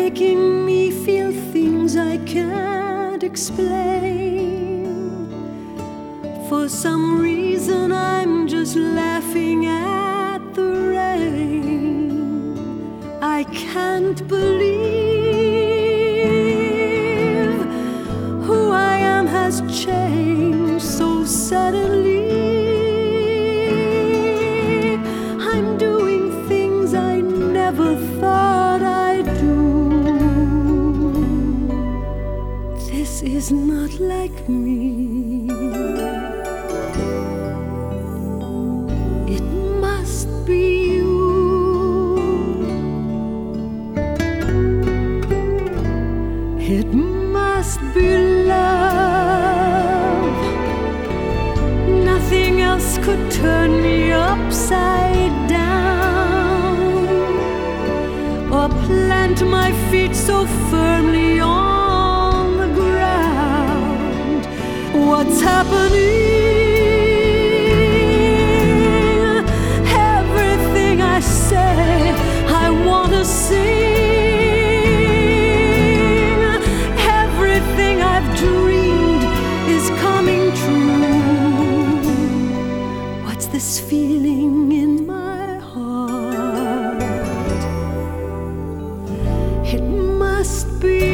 making me feel things I can't explain. For some reason I'm just laughing at the rain. I can't believe who I am has changed so suddenly. I'm doing things I never thought I'd do. This is not like me. It must be you. It must be love. Nothing else could turn me upside down or plant my feet so firmly on the ground. What's happening? Everything I say, I want to sing. Everything I've dreamed is coming true. What's this feeling in my heart? It must be